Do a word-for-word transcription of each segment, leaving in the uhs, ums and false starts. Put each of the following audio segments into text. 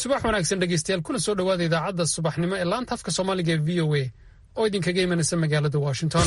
subax wanaagsan dhegeystayaal kuna soo dhawaada idaacadda subaxnimo ee laanta afka Soomaaliga ee V O A oo idinkaga imanaysa magaalada Washington.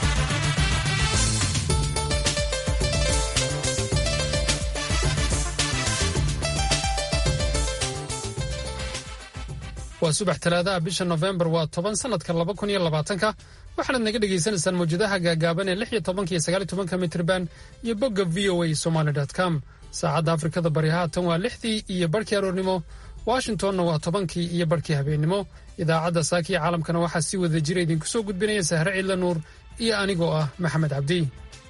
waa subax talaada ah bisha November waa toban sanadka laba kun iyo labaatan waxaad naga dhageysanaysaan mawjadaha gaagaaban ee lix iyo toban iyo sagaal iyo toban mitir band iyo bogga v o a somali dot com. saacadda Afrikada Bari haatan waa lixdii iyo barkii aroornimo, Washingtonna waa tobankii iyo barkii habeenimo. idaacadda saaki caalamkana waxaa si wada jira idinku soo gudbinaya Sahre Ciidla Nuur iyo anigoo ah Maxamed Cabdi.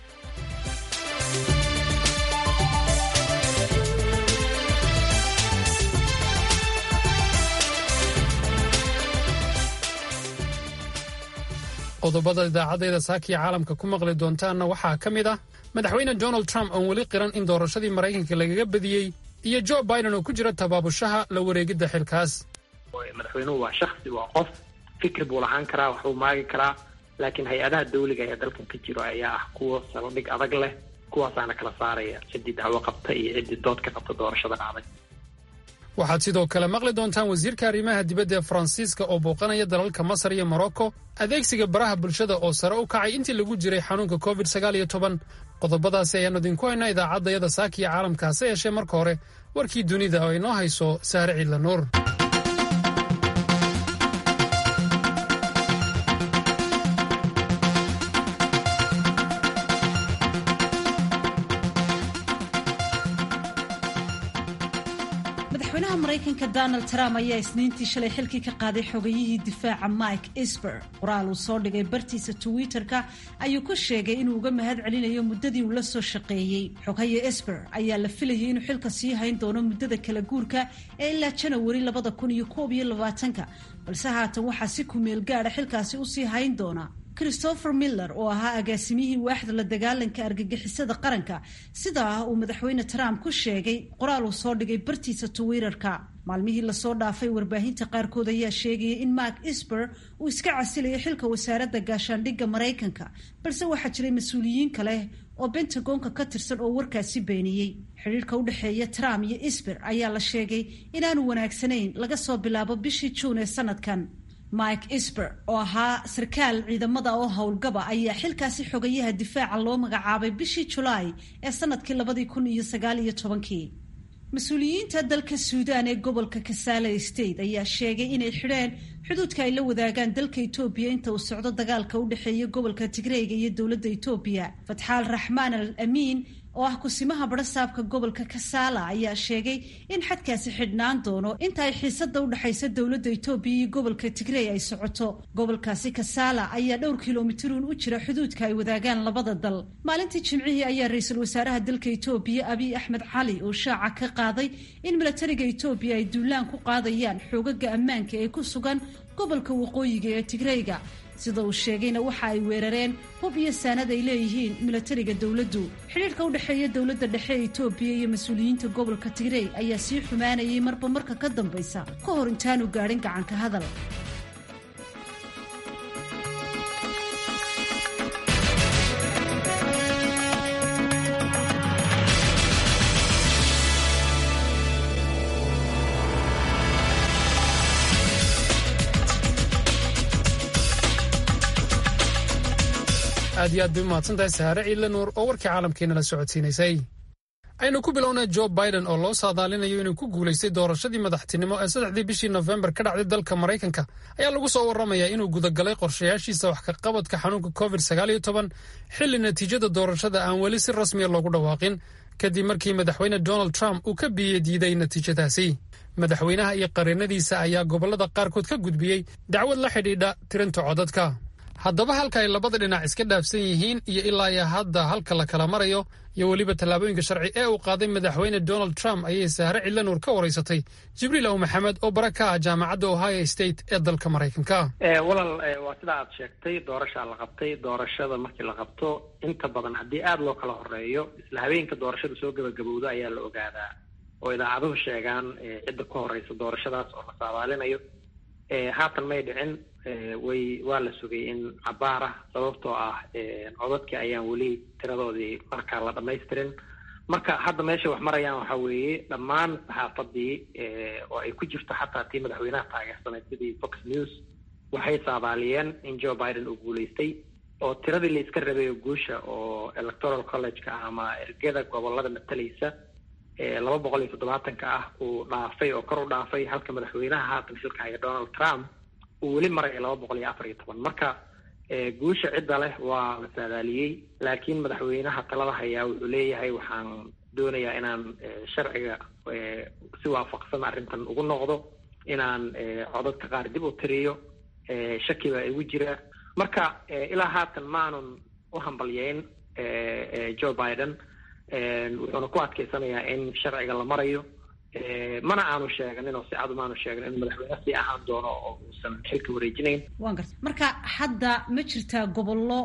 qodobada idaacadda saaki caalamka ku maqli doontaana waxaa ka mid ah madaxweyne Donald Trump oo weli qiran in doorashadii Mareykanka lagaga badiyay iyo Joe Biden oo ku jira tabaabushaha la wareegida xilkaas. madaxweynuhu waa shakhsi, waa qof fikir buu lahaan karaa, wax uu maagi karaa, laakiin hay-adaha dawliga ee dalkan ka jiro ayaa ah kuwa saldhig adag leh, kuwaasaana kala saaraya ciddii dacwo qabta iyo ciddii dood ka qabta doorashada dhacday. waxaad sidoo kale maqli doontaan wasiirka arrimaha dibadda ee Faransiiska oo booqanaya dalalka Masar iyo Morocco, adeegsiga baraha bulshada oo sare u kacay intii lagu jiray xanuunka covid sagaal iyo toban. qodobadaasi ayaanu idinku haynaa idaacaddayada saaki iyo caalamka, hase yeeshee marka hore warkii dunida oo inoo hayso Sahre Ciidla Nuur. madaxweynaha Mareykanka Donald Trump ayaa isniintii shalay xilkii ka qaaday xogayihii difaaca Mike Esper. qoraal uu soo dhigay bartiisa Twitter-ka ayuu ku sheegay inuu uga mahad celinayo muddadii uu la soo shaqeeyey. xogaye Esper ayaa la filayay inuu xilka sii hayn doono muddada kala guurka ee ilaa January labada kun iyo koob iyo labaatanka, balse haatan waxaa si ku meel gaadha xilkaasi u sii hayn doona Christopher Miller oo ahaa agaasimihii waaxda la dagaalanka argagixisada qaranka, sidaa uu madaxweyne Trump ku sheegay qoraal uu soo dhigay bartiisa Twitter-ka. maalmihii lasoo dhaafay warbaahinta qaarkood ayaa sheegaya in Mark Esper uu iska casilayay xilka wasaaradda gaashaandhigga Mareykanka, balse waxaa jiray mas-uuliyiin kale oo Pentagon-ka ka tirsan oo warkaasi beeniyey. xiriirka u dhexeeya Trump iyo Esper ayaa la sheegay inaanu wanaagsanayn laga soo bilaabo bishii Juun ee sanadkan. Mike Esper oo ahaa sarkaal ciidamada oo howlgaba ayaa xilkaasi xogayaha difaaca loo magacaabay bishii July ee sanadkii labadii kun iyo sagaal iyo tobankii. mas-uuliyiinta dalka Suudaan ee gobolka Kasala State ayaa sheegay inay xidheen xuduudka ay la wadaagaan dalka Itoobiya inta uu socdo dagaalka u dhexeeya gobolka Tigreega iyo dowladda Itoobiya. Fatxaal Raxmaan al-Amiin oo ah kusimaha barasaabka gobolka Kasala ayaa sheegay in xadkaasi xidhnaan doono inta ay xiisada u dhaxaysa dowladda Itoobiya iyo gobolka Tigray ay socoto. gobolkaasi Kasala ayaa dhowr kiiloomitir u jira xuduudka ay wadaagaan labada dal. maalintii Jimcihii ayaa ra'iisul wasaaraha dalka Itoobiya Abiy Ahmed Cali oo shaaca ka qaaday in militariga Itoobiya ay duulaan ku qaadayaan xoogaga ammaanka ee ku sugan gobolka waqooyiga ee Tigrayga. sida uu sheegayna waxa ay weerareen hub iyo saanad ay leeyihiin militariga dowladdu. xiriirka u dhexeeya dowladda dhexe ee Itoobiya iyo mas-uuliyiinta gobolka Tigray ayaa sii xumaanayay marba marka ka dambaysa ka hor intaanu gaadhin gacanka hadal. aad iyo aad bay umahadsantahay Sahre Ciidla Nuur oo warkii caalamkeena la socodsiinaysay. aynu ku bilownay Joe Biden oo loo saadaalinayo inuu ku guulaystay doorashadii madaxtinimo ee saddexdii bishii November ka dhacday dalka Mareykanka ayaa lagu soo warramayaa inuu gudagalay qorshayaashiisa wax ka qabadka xanuunka covid sagaal iyo toban xilli natiijada doorashada aan weli si rasmi ah loogu dhawaaqin, kadib markii madaxweyne Donald Trump uu ka biyey diiday natiijadaasi. madaxweynaha iyo qareenadiisa ayaa gobollada qaarkood ka gudbiyey dacwad la xidhiidha tirinta codadka. haddaba halka ay labada dhinac iska dhaafsan yihiin iyo ilaa iyo hadda halka la kala marayo iyo weliba tallaabooyinka sharci ee uu qaaday madaxweyne Donald Trump ayay Sahre Ciidla Nuur ka waraysatay Jibriil Aw Maxamed oo bara ka ah jaamacadda Ohio State ee dalka Mareykanka. ee walal waa sida aad sheegtay, doorasho la qabtay. doorashada markii la qabto inta badan haddii aad loo kala horeeyo isla habeenka doorashada soo gabagabowdo ayaa la ogaadaa oo idaacaduhu sheegaan cidda ka horeysa doorashadaas oo la saadaalinayo. haatan may dhicin, way waa la sugay in cabaar ah sababtoo ah codadkii ayaan weli tiradoodii markaa la dhamaystirin. marka hadda meesha wax marayaan waxa weeye dhammaan saxaafadii oo ay ku jirto xataa tii madaxweynaha taageersanay sidii Fox News waxay saadaaliyeen in Joe Biden uu guulaystay oo tiradii la iska rabay guusha oo electoral college-ka ama ergada gobolada matalaysa ee laba boqol iyo toddobaatan ka ah uu dhaafay oo kor u dhaafay halka madaxweynaha haatan xilka haya Donald Trump uu weli maray laba boqol iyo afar iyo toban marka guusha cidda leh waa la saadaaliyey laakiin madaxweynaha talada haya wuxuu leeyahay waxaan doonayaa inaan sharciga si waafaqsan arrintan ugu noqdo inaan codadka qaar dib u tiriyo shaki baa igu jira marka ilaa haatan maanan u hambalyeyn Joe Biden wuxuuna ku adkaysanayaa in sharciga la marayo mana aanu sheeganin oo si cad maanu sheeganin in madaxweyne sii ahaan doono oo uusan xilka wareejinayn waan gartay marka hadda ma jirtaa gobollo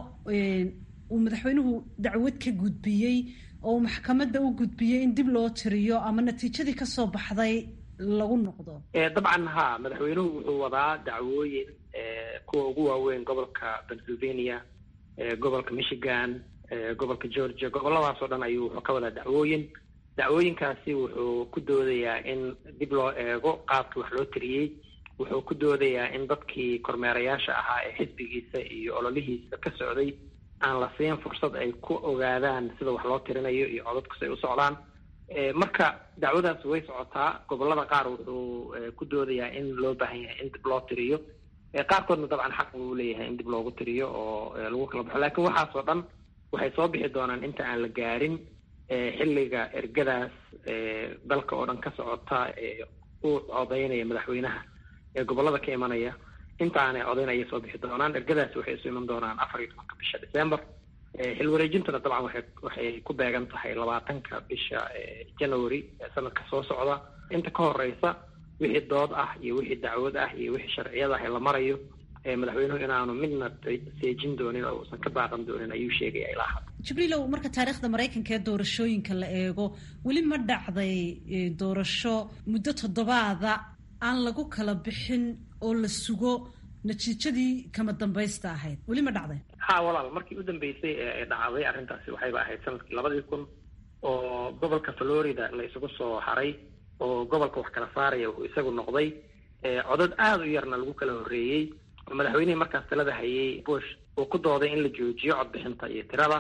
uu madaxweynuhu dacwad ka gudbiyey oo maxkamadda u gudbiyey in dib loo tiriyo ama natiijadii ka soo baxday lagu noqdo dabcan ha madaxweynuhu wuxuu wadaa dacwooyin kuwa ugu waaweyn gobolka Pennsylvania gobolka Michigan gobolka Georgia goboladaas oo dhan ayuu wuxuu ka wadaa dacwooyin dacwooyinkaasi wuxuu ku doodayaa in dib loo eego qaabkii wax loo tiriyey wuxuu ku doodayaa in dadkii kormeerayaasha ahaa ee xisbigiisa iyo ololihiisa ka socday aan la siin fursad ay ku ogaadaan sida wax loo tirinayo iyo codadku say u socdaan marka dacwadaas way socotaa gobolada qaar wuxuu ku doodayaa in loo baahan yahay in dib loo tiriyo qaarkoodna dabcan xaq uu leeyahay in dib loogu tiriyo oo lagu kala baxo laakiin waxaas oo dhan waxay soo bixi doonaan inta aan la gaarin xilliga ergadaas dalka oo dhan ka socota uu codeynaya madaxweynaha ee gobolada ka imanaya intaanay codeyn ayay soo bixi doonaan ergadaas waxay isu iman doonaan afar iyo tobanka bisha December xil wareejintuna dabcan waxay waxay ku beegan tahay labaatanka bisha January sanadka soo socda inta ka horeysa wixii dood ah iyo wixii dacwad ah iyo wixii sharciyada ah la marayo madaxweynuhu inaanu midna seejin doonin oo uusan ka baaqan doonin ayuu sheegay ilaa hadda jibriilow marka taariikhda maraykanka ee doorashooyinka la eego weli ma dhacday doorasho muddo toddobaada aan lagu kala bixin oo la sugo natiijadii kama dambaysta ahayd weli ma dhacday ha walaal markii u dambeysay ee dhacday arrintaasi waxayba ahayd sanadkii labadii kun oo gobolka Florida la isugu soo haray oo gobolka wax kala saaraya uu isagu noqday codad aad u yarna lagu kala horeeyey madaxweynihii markaas talada hayay Bush uu ku dooday in la joojiyo codbixinta iyo tirada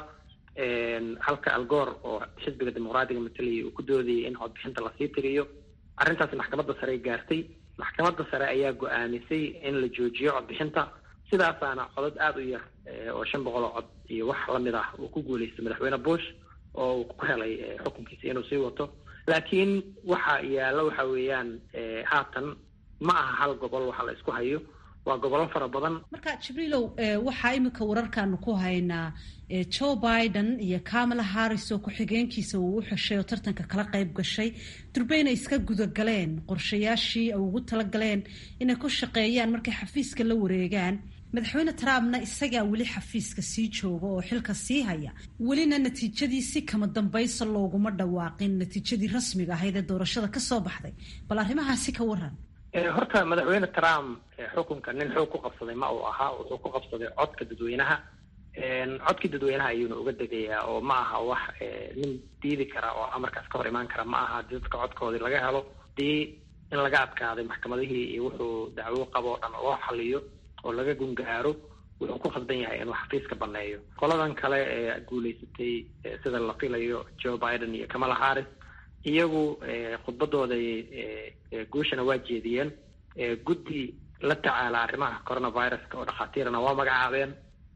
halka Al Gore oo xisbiga dimuqraadiga mataliyay uu ku doodayay in codbixinta la sii tiriyo arrintaasi maxkamadda sare gaartay maxkamadda sare ayaa go'aamisay in la joojiyo codbixinta sidaasaana codad aad u yar oo shan boqol oo cod iyo wax la mid ah uu ku guuleystay madaxweyne Bush oo uu ku helay xukunkiisa inuu sii wato laakiin waxa yaala waxa weeyaan haatan ma aha hal gobol waxa la isku hayo waa gobollo fara badan marka jibriilow waxaa imika wararkaanu ku haynaa Joe Biden iyo Kamala Harris oo ku-xigeenkiisa uu u xeshay oo tartanka kala qayb gashay durbayna iska gudagaleen qorshayaashii ay ugu talagaleen inay ku shaqeeyaan markay xafiiska la wareegaan madaxweyne Trumpna isagaa weli xafiiska sii jooga oo xilka sii haya welina natiijadii si kama dambaysa looguma dhawaaqin natiijadii rasmiga ahayd ee doorashada ka soo baxday bal arrimahaasi ka waran horta madaxweyne Trump xukunka nin xoog ku qabsaday ma uu ahaa wuxuu ku qabsaday codka dadweynaha codkii dadweynaha ayuuna uga degayaa oo ma aha wax nin diidi kara oo amarkaas ka hor imaan kara ma aha dadka codkoodii laga helo dii in laga adkaaday maxkamadihii iyo wuxuu dacwo qabo oo dhan loo xaliyo oo laga gungaaro wuxuu ku khasban yahay inuu xafiiska baneeyo qoladan kale ee guuleysatay sida la filayo Joe Biden iyo Kamala Harris iyagu khudbadooda guushana waa jeediyeen guddi la tacaala arrimaha coronavirus-ka oo dhakhaatiirna waa magacaabeen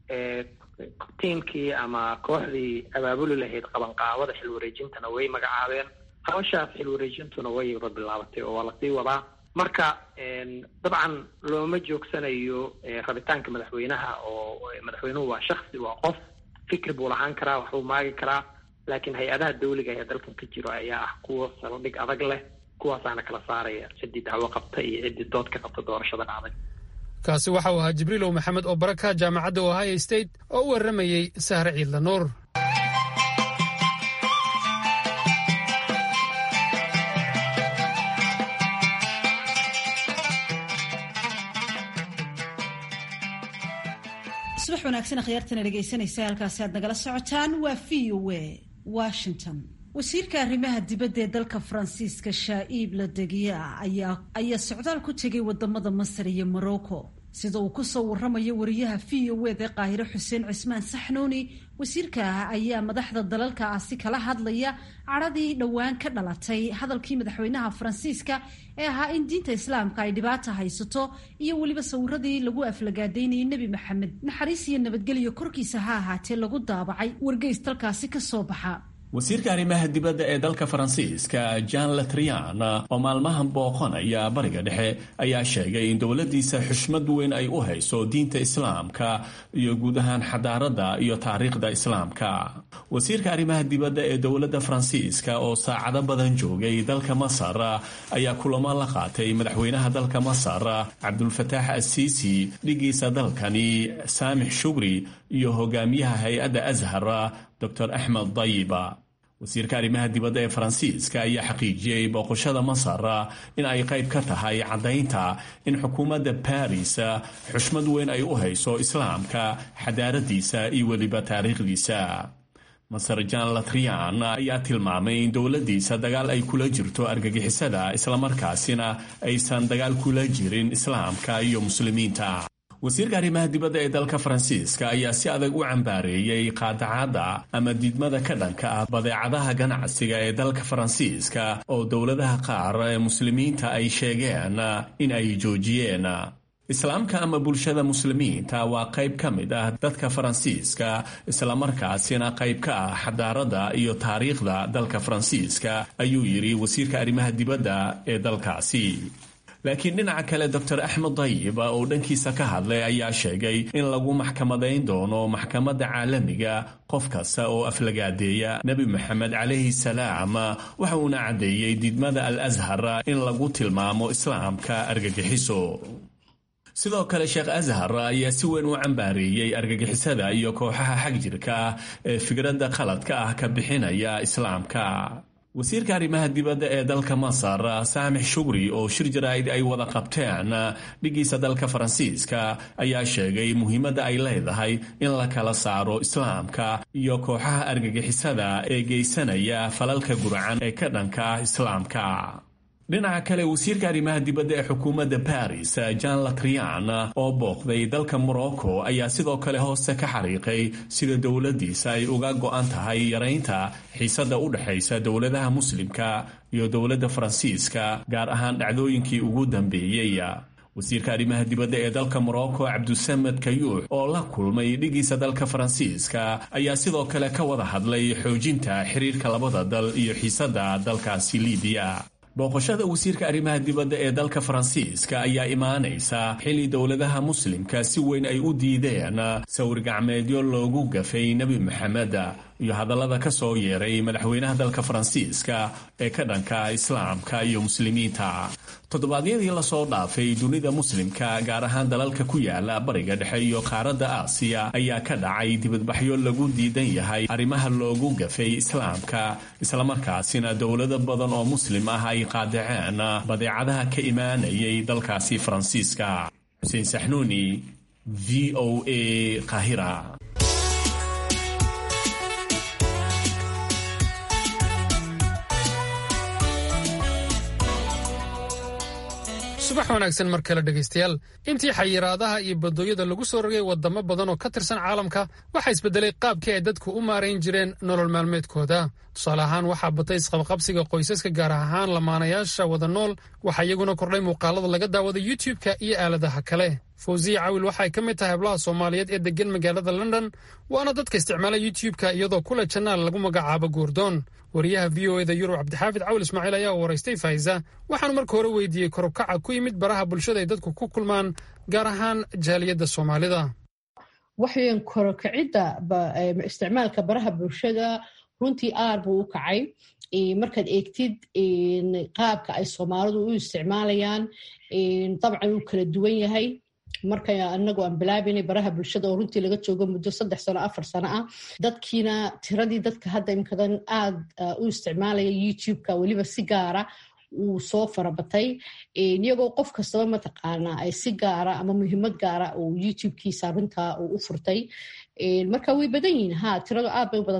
tiimkii ama kooxdii abaabuli lahayd qabanqaabada xil wareejintana way magacaabeen hawshaas xil wareejintuna way bilaabatay oo waa lasii wadaa marka dabcan looma joogsanayo rabitaanka madaxweynaha oo madaxweynuhu waa shakhsi waa qof fikir buu lahaan karaa waxbuu maagi karaa laakiin hay-adaha dawliga ee dalkan ka jiro ayaa ah kuwa saldhig adag leh kuwaasaana kala saaraya ciddii dacwo qabta iyo ciddii dood ka qabta doorashada dhacday kaasi waxa uu ahaa jibriilow maxamed oo baraka jaamacadda Ohio State oo u waramayay Sahre Ciidla Nuur subax wanaagsan akhyaartana dhegaysanaysa halkaasi aad nagala socotaan waa V O A Washington wasiirka arrimaha dibadda ee dalka Faransiiska Shaiib Ladegia ayaa ayaa socdaal ku tegay wadamada Masar iyo Morocco sida uu ku soo waramayo wariyaha V O A ee Qaahiro Xuseen Cismaan Saxnuuni. wasiirka ayaa madaxda dalalkaasi kala hadlaya caradii dhowaan ka dhalatay hadalkii madaxweynaha Faransiiska ee ahaa in diinta Islaamka ay dhibaato haysato iyo waliba sawiradii lagu aflagaadeynayay Nabi Maxamed naxariis iyo nabadgelyo korkiisa ha ahaatee lagu daabacay wargeys dalkaasi ka soo baxa. wasiirka arrimaha dibadda ee dalka Faransiiska Jean Le Drian oo maalmahan booqanaya bariga dhexe ayaa sheegay in dowladiisa xushmad weyn ay u hayso diinta Islaamka iyo guud ahaan xadaarada iyo taariikhda Islaamka. wasiirka arrimaha dibadda ee dowladda Faransiiska oo saacado badan joogay dalka Masar ayaa kulamo la qaatay madaxweynaha dalka Masar Abdul Fattah al-Sisi, dhigiisa dalkani Samih Shukri iyo hogaamiyaha hay'adda Azhar Doctor Ahmed Dayba. wasiirka arrimaha dibadda ee Faransiiska ayaa xaqiijiyay booqashada Masar in ay qayb ka tahay cadaynta in xukuumadda Paris xushmad weyn ay u hayso Islaamka, xadaaradiisa iyo weliba taariikhdiisa. Masar Jean Le Drian ayaa tilmaamay in dowladiisa dagaal ay kula jirto argagixisada islamarkaasina aysan dagaal kula jirin Islaamka iyo muslimiinta. wasiirka arrimaha dibadda ee dalka Faransiiska ayaa si adag u cambaareeyay qaadacada ama diidmada ka dhanka ah badeecadaha ganacsiga ee dalka Faransiiska oo dowladaha qaar ee muslimiinta ay sheegeen in ay joojiyeen. Islaamka ama bulshada muslimiinta waa qayb ka mid ah dadka Faransiiska, islamarkaasina qayb ka ah xadaarada iyo taariikhda dalka Faransiiska, ayuu yiri wasiirka arrimaha dibadda ee dalkaasi. laakiin dhinaca kale Doctor Ahmed Dayba oo dhankiisa ka hadlay ayaa sheegay in lagu maxkamadayn doono maxkamadda caalamiga qof kasta oo aflagaadeeya Nabi Maxamed calayhi salaam. waxa uuna cadeeyay diidmada Al-Azhar in lagu tilmaamo Islaamka argagixiso. sidoo kale Sheekh Azhar ayaa si weyn u cambaareeyay argagixisada iyo kooxaha xagjirka ee fikradda qaladka ah ka bixinaya Islaamka. wasiirka arrimaha dibadda ee dalka Masar Samih Shukri oo shir jaraa'id ay wada qabteen dhigiisa dalka Faransiiska ayaa sheegay muhiimadda ay leedahay in la kala saaro Islaamka iyo kooxaha argagixisada ee geysanaya falalka gurcan ee ka dhanka ah Islaamka. dhinaca kale wasiirka arrimaha dibadda ee xukuumadda Paris Jean Le Drian oo booqday dalka Morocco ayaa sidoo kale hoosta ka xariiqay sida dowladiisa ay uga go'an tahay yareynta xiisada u dhaxaysa dowladaha muslimka iyo dowladda Faransiiska, gaar ahaan dhacdooyinkii ugu dambeeyay. wasiirka arrimaha dibadda ee dalka Morocco Abdulsamed Kayuux oo la kulmay dhigiisa dalka Faransiiska ayaa sidoo kale ka wada hadlay xoojinta xiriirka labada dal iyo xiisada dalkaasi Liibiya. booqashada wasiirka arrimaha dibadda ee dalka Faransiiska ayaa imaanaysa xilli dowladaha muslimka si weyn ay u diideen sawir gacmeedyo loogu gafay Nabi Maxamed iyo hadallada ka soo yeeray madaxweynaha dalka Faransiiska ee ka dhanka Islaamka iyo muslimiinta. toddobaadyadii la soo dhaafay dunida muslimka, gaar ahaan dalalka ku yaala bariga dhexe iyo qaaradda Aasiya, ayaa ka dhacay dibadbaxyo lagu diidan yahay arrimaha loogu gafay Islaamka, islamarkaasina dowlado badan oo muslim ah ay qaadaceen badeecadaha ka imaanayay dalkaasi Faransiiska. Xuseen Saxnuuni, V O A, Qaahira. subax wanaagsan mar kale dhegaystayaal. intii xayiraadaha iyo badooyada lagu soo rogay wadamo badan oo ka tirsan caalamka, waxaa isbedelay qaabkii ay dadku u maarayn jireen nolol maalmeedkooda. tusaale ahaan waxaa batay isqabqabsiga qoysaska, gaar ahaan lamaanayaasha wada nool. waxaa iyaguna kordhay muuqaalada laga daawada YouTube-ka iyo aaladaha kale. Fawziya Cawil waxay ka mid tahay hablaha Soomaaliyeed ee degan magaalada London, waana dadka isticmaala YouTube-ka iyadoo kula janaal lagu magacaabo Goordoon. wariyaha V O A da Yurub Cabdixaafid Cawil Ismaaciil ayaa waraystay Faiza, waxaanu marka hore weydiiyey korukaca ku yimid baraha bulshada ay dadku ku kulmaan, gaar ahaan jaaliyadda Soomaalida. waxaan korukacidda isticmaalka baraha bulshada runtii aad buu u kacay. markaad eegtid qaabka ay Soomaalidu u isticmaalayaan, dabcan uu kala duwan yahay. marka anagu aan bilaabaynay baraha bulshada oo runtii laga joogo muddo saddex sano afar sano ah, dadkiina tiradii dadka hadda imikadan aad u isticmaalaya YouTube-ka weliba si gaara uu soo farabatay, iyagoo qof kastaba mataqaana ay si gaara ama muhiimad gaara uu YouTube-kiisa runtaa uu u furtay. marka way badan yihiin, ha tiradu aad bay u badan tahay.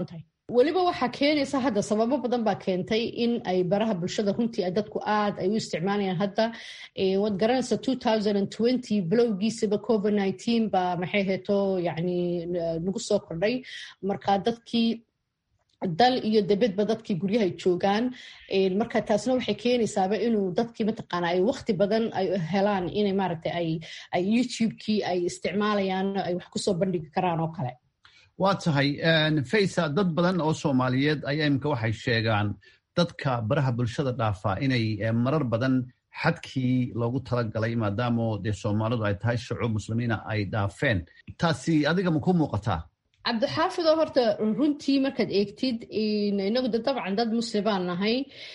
weliba waxaa keenaysa hadda sababo badan baa keentay in ay baraha bulshada runtii dadku aad ay u isticmaalayaan hadda waad garanaysa two thousand twenty bilowgiisaba covid nineteen baa maxay heeto yani nagu soo kordhay marka dadkii dal iyo debedba dadkii guryahay joogaan marka taasna waxay keenaysaaba inuu dadkii mataqaana ay waqti badan ay helaan inay maaragtay ay ay youtube-kii ay isticmaalayaan ay wax kusoo bandhigi karaan oo kale waa tahay faysa dad badan oo soomaaliyeed ayaa iminka waxay sheegaan dadka baraha bulshada dhaafaa inay marar badan xadkii loogu talagalay maadaama dee soomaalidu ay tahay shucuub muslimiina ay dhaafeen taasi adiga ma ku muuqataa cabdixaafidoo horta runtii markaad eegtid inagu de dabcan dad muslimaan nahay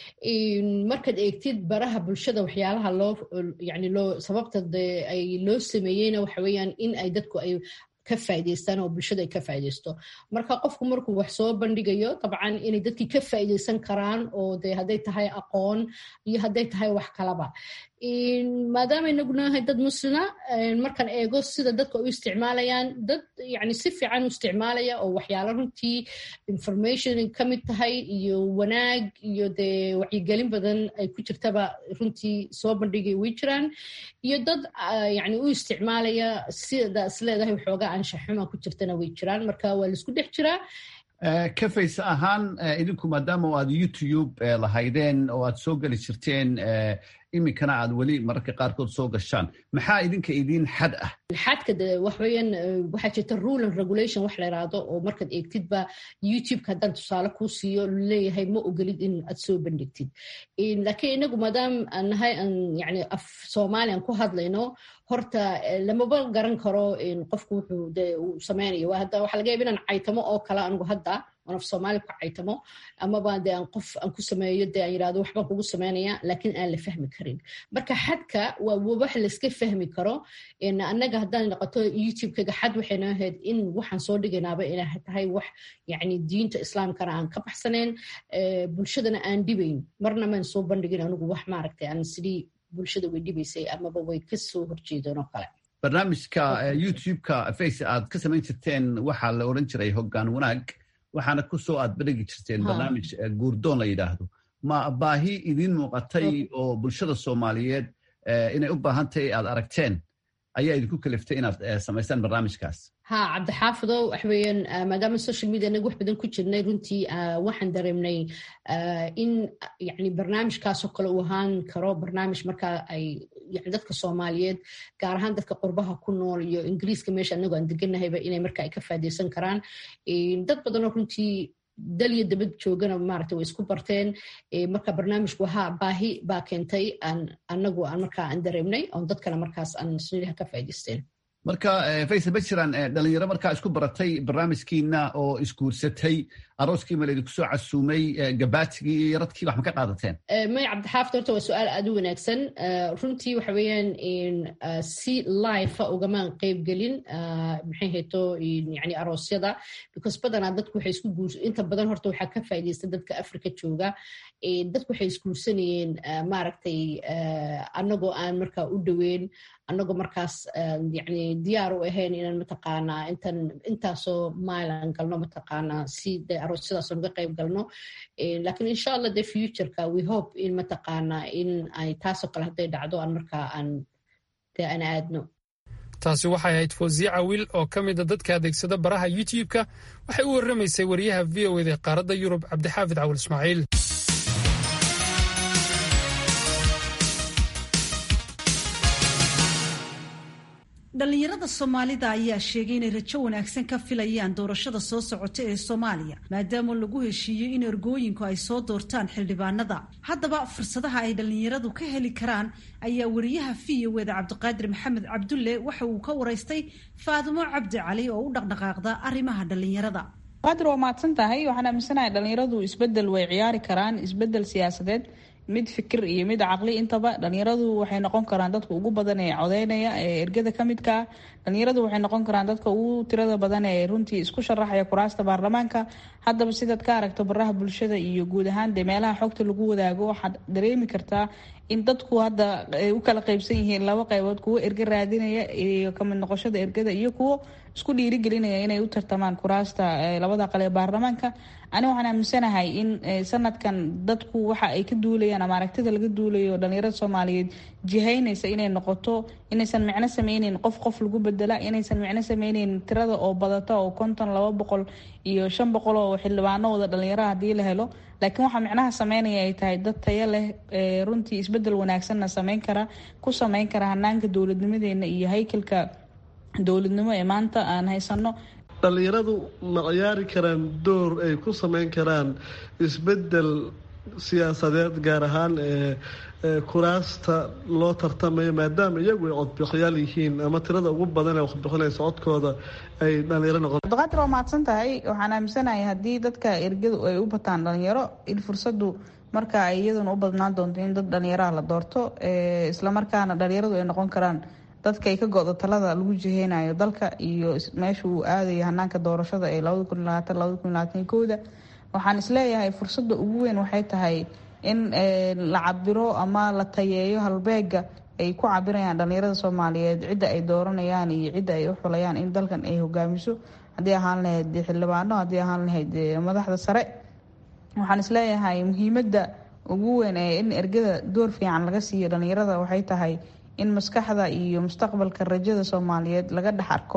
markaad eegtid baraha bulshada waxyaalaha loo yani loo sababta de ay loo sameeyeyna waxa weeyaan in ay dadku ay ka faa'iideystaan oo bulshada ay ka faa'iideysto marka qofku markuu wax soo bandhigayo dabcan inay dadkii ka faa'iideysan karaan oo de hadday tahay aqoon iyo hadday tahay wax kalaba maadaama inagu nahay dad muslima markaan eego sida dadka u isticmaalayaan dad yani si fiican u isticmaalaya oo waxyaalo runtii information ka mid tahay iyo wanaag iyo dee wacyigelin badan ay ku jirtaba runtii soo bandhigay way jiraan iyo dad yani u isticmaalaya sida isleedahay waxoogaa anshaxuma ku jirtana way jiraan marka waa laisku dhex jiraa ka fayse ahaan idinku maadaama aad youtube lahaydeen oo aad soo geli jirteen iminkana aad weli mararka qaarkood soo gashaan maxaa idinka idiin xad ah xadka de wax weeyaan waxaa jirta rule and regulation wax la yiraahdo oo markaad eegtidba youtube-ka haddaan tusaale kuu siiyo leeyahay ma ogolid in aad soo bandhigtid laakiin inagu maadaama aan nahay aan yani af soomaali aan ku hadlayno horta lamaba garan karo qofku wuxuu de uu sameynayo hadda waxaa laga yaaba inaan caytamo oo kale anigu hadda aan af soomaali ku caytamo amaba de aan qof aan ku sameeyo de aan yirahdo waxbaan kugu sameynaya laakiin aan la fahmi karin marka xadka waa wax la iska fahmi karo annaga haddaan noqoto youtube-kaga xad waxayna ahayd in waxaan soo dhigaynaaba inay tahay wax yani diinta islaamkana aan ka baxsanayn bulshadana aan dhibayn marna maan soo bandhigin anigu wax maaragtay aan sidii bulshada way dhibaysay amaba way ka soo horjeedeen oo kale barnaamijka youtube-ka face aad ka samayn jirteen waxaa la odhan jiray hoggaan wanaag waxaana ku soo aad badhigi jirteen barnaamij guurdoon la yidhaahdo ma baahi idiin muuqatay oo bulshada soomaaliyeed inay u baahan tahay aad aragteen ayaa idinku kaliftay inaad samaystaan barnaamijkaas ha cabdixaafidow wax weeyaan maadaama social media anagu wax badan ku jirnay runtii waxaan dareemnay in yani barnaamijkaasoo kale uu ahaan karo barnaamij markaa ay yani dadka soomaaliyeed gaar ahaan dadka qurbaha ku nool iyo ingiriiska meesha anagu aan deganahayba inay marka ay ka faa'ideysan karaan dad badanoo runtii dal iyo dabad joogana maaragtay way isku barteen marka barnaamijku ha baahi baa keentay aan anagu aan markaa aan dareemnay oon dadkana markaas aan sunidaha ka faa'iideysteen marka faysal ma jiraan dhalinyaro markaa isku baratay barnaamijkiina oo isguursatay arooskii ma laydinku soo casuumay gabaatigii iyo yaradkii wax ma ka qaadateen may cabdixaafid horta waa su-aal aad u wanaagsan runtii waxa weeyaan si life ugamaan qeybgelin maxay hayto yani aroosyada because badanaa dadku waxay isku guurs inta badan horta waxaa ka faa'iideysta dadka africa jooga dadku waxay isguursanayeen maaragtay annagoo aan markaa u dhoweyn annagoo markaas yani diyaar u ahayn inaan mataqaanaa intan intaasoo mailan galno mataqaanaa si de aroosyadaas uga qayb galno lakiin insha allah de futureka we hope in mataqaanaa in ay taasoo kale hadday dhacdo aan markaa aan de aan aadno taasi waxay ahayd fawziye cawil oo ka mida dadka adeegsada baraha youtube-ka waxay u warramaysay wariyaha v o eda qaaradda yurub cabdixaafid cawil ismaaciil dhalinyarada soomaalida ayaa sheegay inay rajo wanaagsan ka filayaan doorashada soo socota ee soomaaliya maadaama lagu heshiiyey in ergooyinku ay soo doortaan xildhibaanada haddaba fursadaha ay dhalinyaradu ka heli karaan ayaa wariyaha v o eda cabdiqaadir maxamed cabdulle waxa uu ka waraystay faadumo cabdi cali oo u dhaqdhaqaaqda arrimaha dhalinyarada qaadir waa mahadsan tahay waxaan aaminsanahay dhalinyaradu isbedel way ciyaari karaan isbedel siyaasadeed mid fikir iyo mid caqli intaba dhalinyaradu waxay noqon karaan dadka ugu badan ee codeynaya ee ergada ka midka dhalinyaradu waxay noqon karaan dadka ugu tirada badan ee runtii isku sharaxaya kuraasta baarlamaanka haddaba sidaad ka aragto baraha bulshada iyo guud ahaan dee meelaha xogta lagu wadaago waxaad dareemi kartaa in dadku hadda ay u kala qaybsan yihiin laba qaybood kuwo erge raadinaya iyo kamid noqoshada ergada iyo kuwo isku dhiirigelinaya inay u tartamaan kuraasta labada qale ee baarlamaanka. ani waxaan aaminsanahay in sanadkan dadku waxa ay ka duulayaan ama aragtida laga duulayo dhalinyarada Soomaaliyeed jihaynaysa inay noqoto inaysan micno sameynin qof qof lagu bedela, inaysan micno sameynin tirada oo badata oo konton laba boqol iyo shan boqol oo xildhibaano wada dhalinyaro hadii la helo, laakiin waxa micnaha sameynaya ay tahay dad tayo leh runtii isbedel wanaagsanna sameyn kara ku sameyn kara hanaanka dowladnimadeena iyo haykalka dowladnimo ee maanta aan haysano. dhalinyaradu ma ciyaari karaan door ay ku sameyn karaan isbedel siyaasadeed gaar ahaan ee kuraasta loo tartamayo maadaama iyagu ay codbixiyaal yihiin ama tirada ugu badan ee codbixinaysa codkooda ay dhalinyaro noqon. Daqatir waa mahadsan tahay. Waxaan aaminsanahay haddii dadka ergadu ay u bataan dhalinyaro in fursadu marka ay iyaduna u badnaan doonto in dad dhalinyaro la doorto isla markaana dhalinyaradu ay noqon karaan dadka ay ka go'do talada lagu jiheynayo dalka iyo meesha uu aadayo hanaanka doorashada ee laba kun iyo labaatan laba kun iyo labaatan iyo kow. Waxaan isleeyahay fursada ugu weyn waxay tahay in la cabiro ama la tayeeyo halbeega ay ku cabirayaan dhalinyarada Soomaaliyeed cidda ay dooranayaan iyo cidda ay u xulayaan in dalkan ay hogaamiso, haddii ahaan lahayd xildhibaano, haddii ahaan lahayd madaxda sare. Waxaan isleeyahay muhiimadda ugu weyn ee in ergada door fiican laga siiyo dhalinyarada waxay tahay in maskaxda iyo mustaqbalka rajada Soomaaliyeed laga dhex arko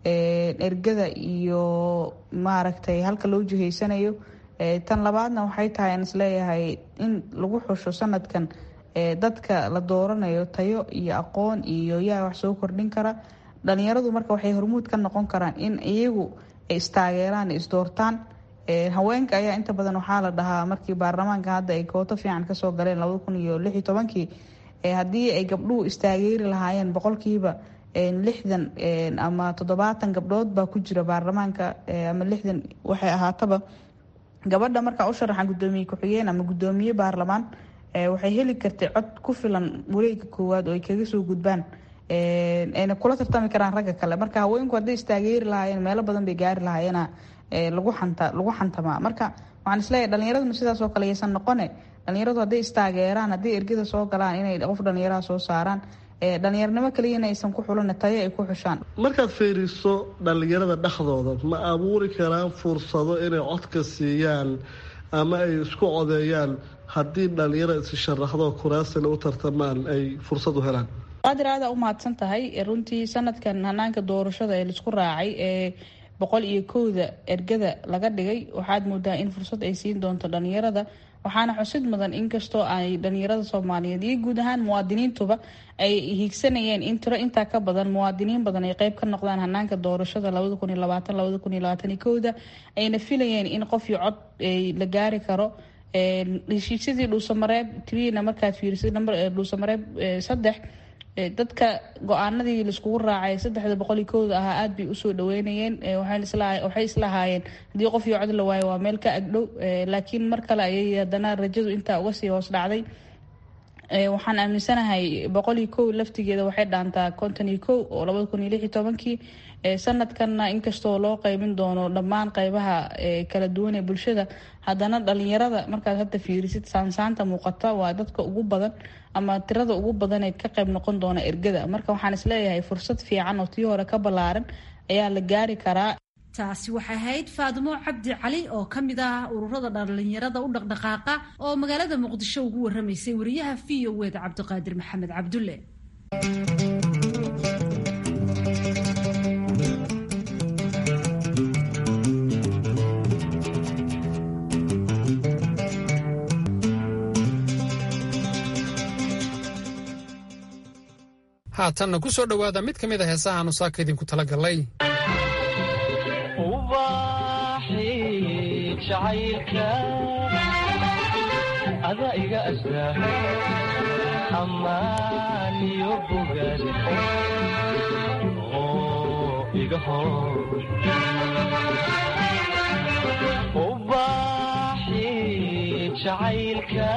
ergada iyo maaragtay halka loo jiheysanayo. tan labaadna waxay tahay aan isleeyahay in lagu xusho sanadkan dadka la dooranayo tayo iyo aqoon iyo yaa wax soo kordhin kara. dhalinyaradu marka waxay hormuud ka noqon karaan in iyagu ay istaageeraan isdoortaan. haweenka ayaa inta badan waxaa la dhahaa markii baarlamaanka hadda ay kooto fiican kasoo galeen laba kun iyo lix iyo tobankii haddii ay gabdhuhu istaageeri lahaayeen boqolkiiba lixdan ama toddobaatan gabdhood baa ku jira baarlamaanka ama lixdan waxay ahaataba gabadha markaa u sharaxan gudoomiye ku-xigeen ama gudoomiye baarlamaan waxay heli kartay cod ku filan wareegga koowaad oo ay kaga soo gudbaan ayna kula tartami karaan ragga kale. marka haweenku hadday istaageeri lahaayeen meelo badan bay gaari lahaayeena lagu xanta lagu xantamaa. marka waxaan isleeyahay dhalinyaraduna sidaas oo kale aysan noqone dhalinyaradu hadday istaageeraan hadday ergada soo galaan inay qof dhalinyaraha soo saaraan dhalinyaranimo kaliyana aysan ku xulan tayo ay ku xushaan. markaad fiiriso dhalinyarada dhexdooda ma abuuri karaan fursado inay codka siiyaan ama ay isku codeeyaan haddii dhalinyaro is sharaxdo kuraasina u tartamaan ay fursad u helaan? qaadir aada u mahadsan tahay. runtii sanadkan hanaanka doorashada ee laisku raacay ee boqol iyo kowda ergada laga dhigay waxaad moodaa in fursad ay siin doonto dhalinyarada. waxaana xusid mudan inkastoo ay dhalinyarada Soomaaliyeed iyo guud ahaan muwaadiniintuba ay hiigsanayeen in tiro intaa ka badan muwaadiniin badan ay qayb ka noqdaan hanaanka doorashada laba kun iyo labaatan laba kun iyo labaatan iyo kow ayna filayeen in qof iyo cod la gaari karo. heshiisyadii dhuusamareeb tirina markaad fiirisid number dhuusamareeb saddex dadka go-aanadii laiskugu raacay saddexda boqol iyo kowda ahaa aada bay usoo dhaweynayeen. waxay islahaayeen haddii qof iyo cod la waayo waa meel ka agdhow, laakiin mar kale ayay haddana rajadu intaa uga sii hoos dhacday. waxaan aaminsanahay boqol iyo kow laftigeeda waxay dhaantaa konton iyo kow oo labada kun iyo lix iyo tobankii. sanadkanna inkastoo loo qaybin doono dhammaan qaybaha kala duwan ee bulshada, haddana dhalinyarada markaad hadda fiirisid saansaanta muuqata waa dadka ugu badan ama tirada ugu badaneed ka qayb noqon doona ergada. marka waxaan isleeyahay fursad fiican oo tii hore ka ballaaran ayaa la gaari karaa. taasi waxay ahayd Faadimo Cabdi Cali oo ka mid ah ururada dhalinyarada u dhaqdhaqaaqa oo magaalada Muqdisho ugu waramaysay wariyaha V O A Cabdiqaadir Maxamed Cabdulle. haatanna ku soo dhowaada mid ka mid a heesaha aanu saaka idinku tala galay. jacaylka ada iga asraa amaan iyo bogaad oo iga hor ubaaxi jacaylka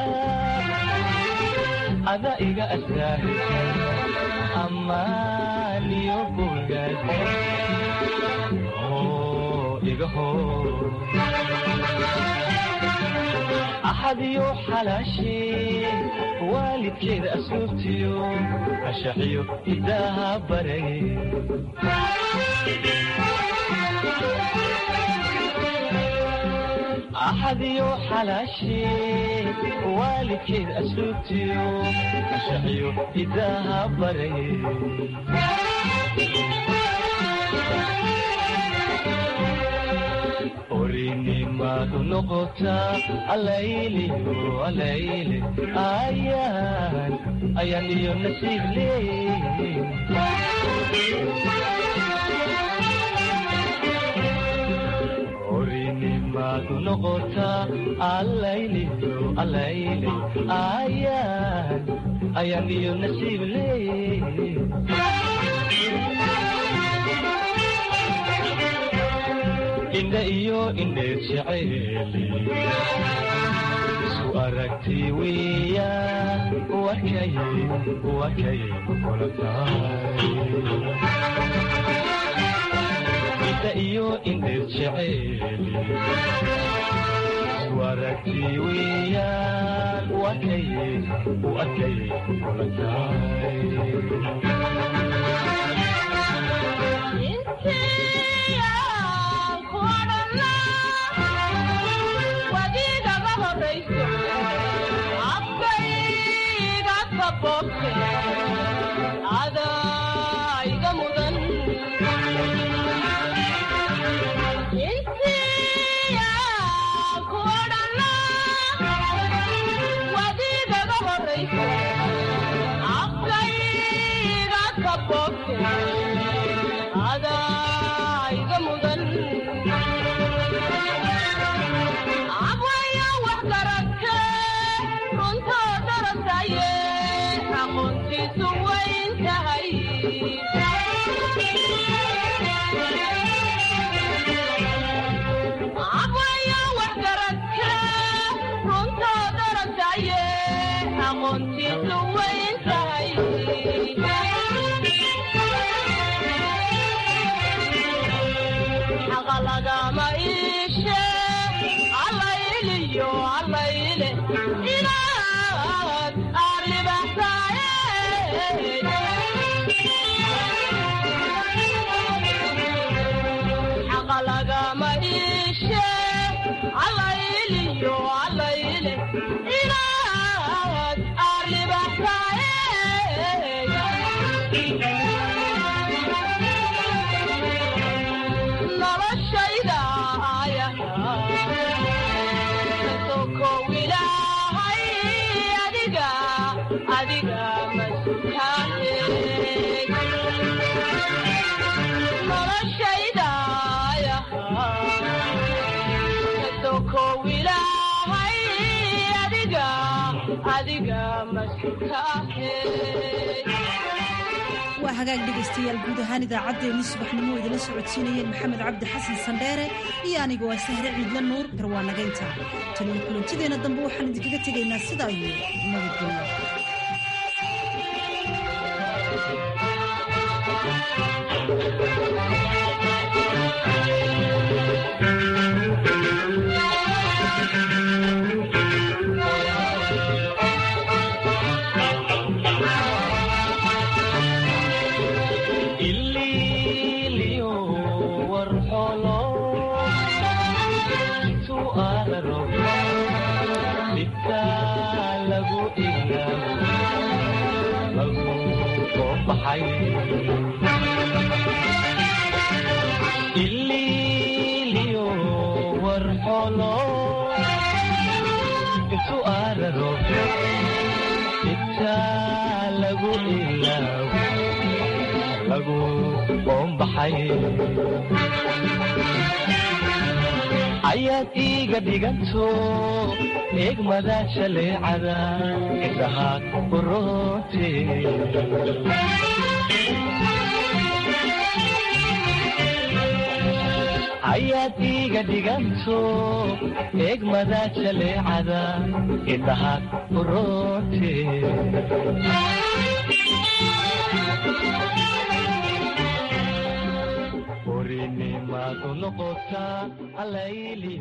ada iga asraa amaan iyo bogaad oo iga hor axadiyo xalaashee waalidkeeda asluubtiyo ashaxiyo hidaaha baray axadiyo xalaashee waalidkeeda asluubtiyo ashaxiyo hidaaha baray orinimadu noqotaa alayliyo alayle ayaan ayaan iyo nasiib leey orinimadu noqotaa alayliyo alayle ayaan ayaan iyo nasiib leey indha iyo indheed jeceeli isu aragti weeyaan wakay wakay kula tahay indha iyo indheed jeceeli isu aragti weeyaan wakay wakay kula tahay abkayga kabobte adayga mudan intiya kuodhana wadigaga horayso abkayga kabobte adayga mudan lagama ishe alayliyo alayle inaad arribaxsaaye xaqa lagama ishe alayliyo alayle inaad arribaxsaaye waa hagaag dhegaystayaal guud ahaan idaacaddeenii subaxnimo idinla socodsiinayeen maxamed cabdi xasan sandheere iyo anigu waa sahre ciidla nuur garwaanagaynta taniyo kulantideenna dambe waxaan idinkaga tegaynaa sidaa iyo nabadgelyo ililiyo warxolo intu araro intaa lagu ilaawo lagu qoombaxay ayaad iiga dhiganto eegmada shaleecada indhahaad uroote ayaad iiga dhiganto eegmada jaleecada indhahaad uroote orinimaadu noqotaa alayli